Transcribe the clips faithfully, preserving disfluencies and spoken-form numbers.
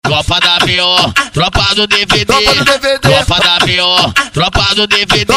Tropa da B O, tropa do D V D. Tropa da B O, tropa do D V D.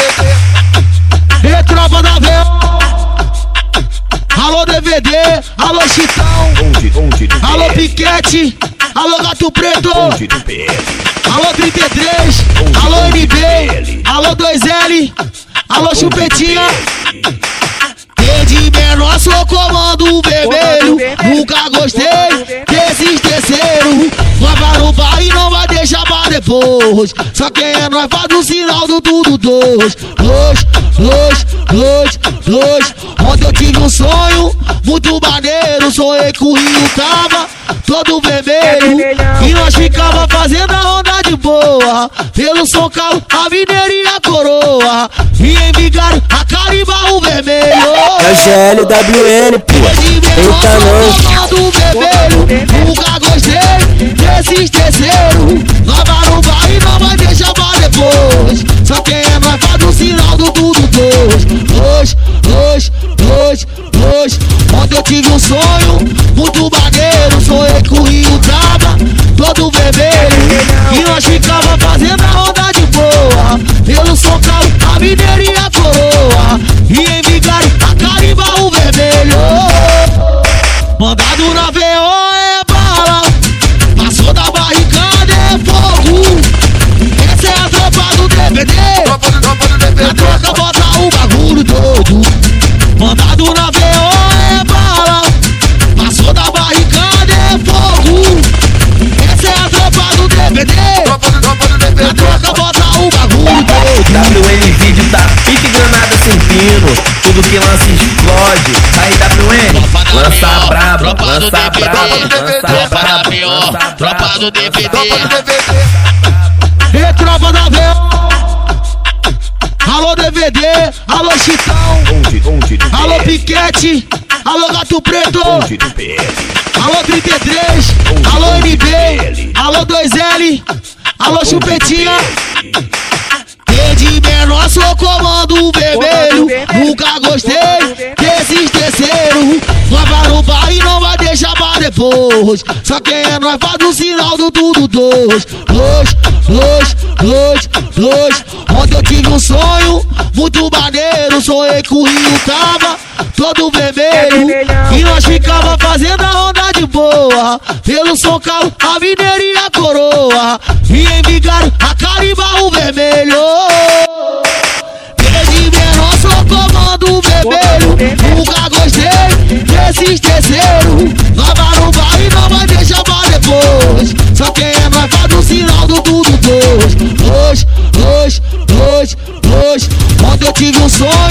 E tropa da B O. Alô D V D, alô Chitão, alô Piquete, alô Gato Preto, alô trinta e três, alô N B, alô dois L, alô Chupetinha. Desde menor sou comando vermelho, nunca gostei desses terceiros. Nós vai no bar e não vai deixar pra depois. Só quem é nós faz o sinal do tudo dois. Dois, dois, dois, dois. Ontem eu tive um sonho muito maneiro. Sonhei que o rio tava todo vermelho e nós ficava fazendo a onda de boa pelo São Carlos, a Mineira e a Coroa. E em Vigário, a Carimba, o vermelho. É G L W N, pô. Eita não. Do vermelho, nunca gostei desses terceiros. Nós vai no bar e não vai deixar pra depois. Só quem é nós faz o sinal do tudo dois. Dois, dois, dois, dois. Ontem eu tive um sonho muito maneiro. Sonhei que o rio tava todo vermelho e nós ficava fazendo a onda de boa pelo São Carlos, a Mineira e a Coroa. E em Vigário, a Carimba, o vermelho. Mandado na V O é bala, passou da barricada é fogo. Essa é a tropa do D V D, na troca bota o bagulho todo. Mandado na V O é bala, passou da barricada é fogo. Essa é a tropa do D V D, na troca bota o bagulho todo. W N vídeo tá pique granada sem pino, tudo que lança explode. Aí W N, lança braba, lança braba, lança braba, tropa do D V D. E tropa da B O. Alô D V D, alô Chitão, alô Piquete, alô Gato Preto, alô trinta e três, alô N B, alô dois L, alô Chupetinha. Desde menor sou comando vermelho, nunca gostei desses terceiros. Nós vai no bar e não vai deixar pra depois. Só quem é nós faz o sinal do tudo dois. Dois, dois, dois, dois. Ontem eu tive um sonho muito maneiro. Sonhei que o rio tava todo vermelho e nós ficava fazendo a onda de boa pelo São Carlos, a Mineira e a Coroa. E em Vigário, a Carimba, o vermelho. Desde menor sou comando vermelho, nunca gostei desses terceiros. Nós vai no bar e não vai deixar pra depois. Só quem é nós faz o sinal do tudo dois. Dois, dois, dois, dois. Ontem eu tive um sonho